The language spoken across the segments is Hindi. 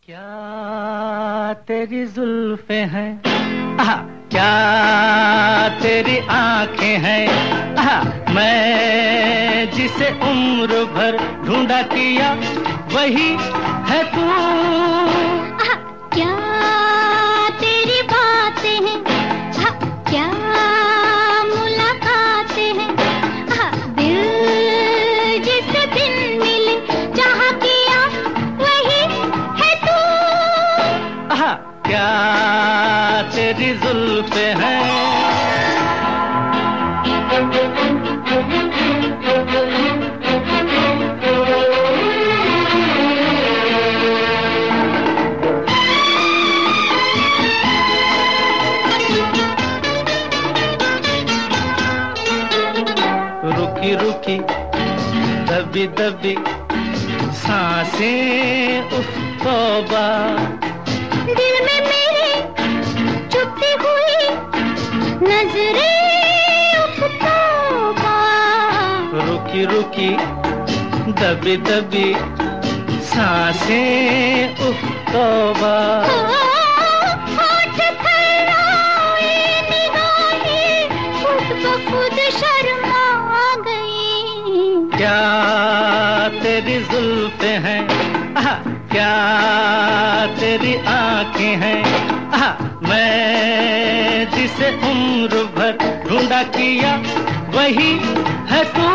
क्या तेरी जुल्फे हैं, क्या तेरी आंखें हैं, मैं जिसे उम्र भर ढूंढा किया वही है तू। क्या तेरी बातें हैं, क्या मुलाकातें हैं, दिल जिसे बिन मिले जहाँ किया वही है तू। क्या तेरी जुल्फे हैं। रुकी रुकी दबी दबी सांसें उफ तौबा, दिल में मेरे चुपती हुई नजरें उफ तौबा। रुकी रुकी दबी दबी सांसें उफ तौबा। होठ थर्राए निगाहें खुद ब खुद शर्मा गई। क्या तेरी जुल्फे हैं, क्या तेरी आंखें हैं, मैं जिसे उम्र भर ढूंढा किया वही है तू।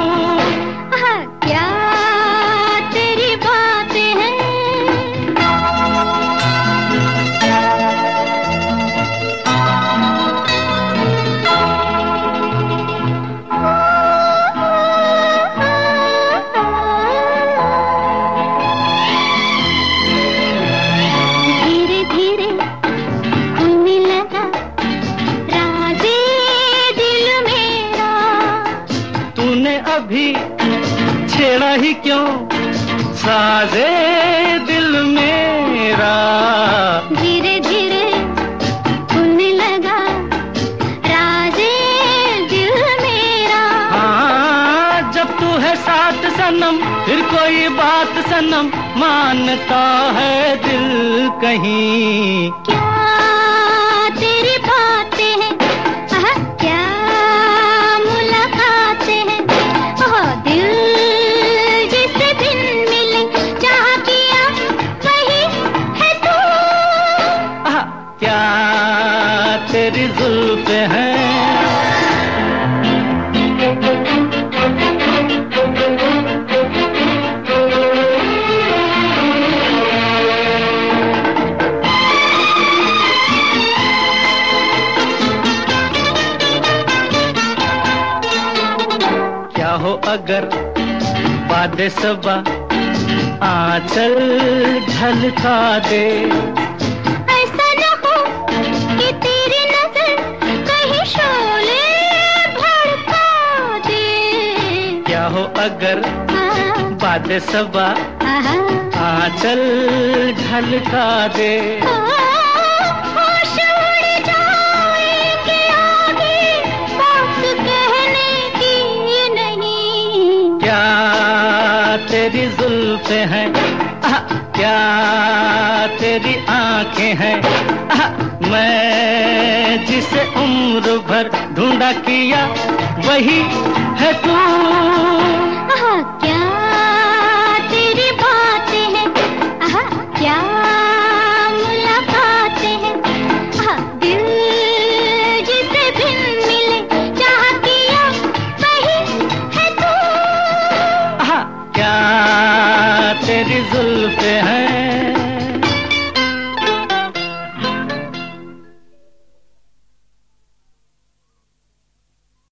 क्या तेरी बातें हैं। धीरे धीरे होने लगा राज़े दिल मेरा। तूने अभी छेड़ा ही क्यों साज़े दिल मेरा। धीरे धीरे खुलने लगा राज़े दिल मेरा। हाँ, जब तू है साथ सनम फिर कोई बात सनम मानता है दिल कहीं। क्या तेरी बातें हैं, क्या मुलाकातें हैं, दिल जिसे बिन मिले जहाँ किया वही है तू। क्या तेरी जुल्फे हैं। क्या हो अगर बादे सबा आंचल झलका दे। ऐसा न हो कि तेरी नजर कहीं शोले भड़का दे। क्या हो अगर बादे सबा आंचल झलका दे। होश उड़ जाएंगे आगे बात कहने की नहीं। क्या तेरी जुल्फे हैं, क्या तेरी आंखें हैं, मैं जिसे उम्र भर ढूंढा किया वही है तू। क्या तेरी बातें हैं, क्या मुलाकातें हैं, दिल जिसे बिन मिले जहाँ किया वही है तू। क्या तेरी जुल्फे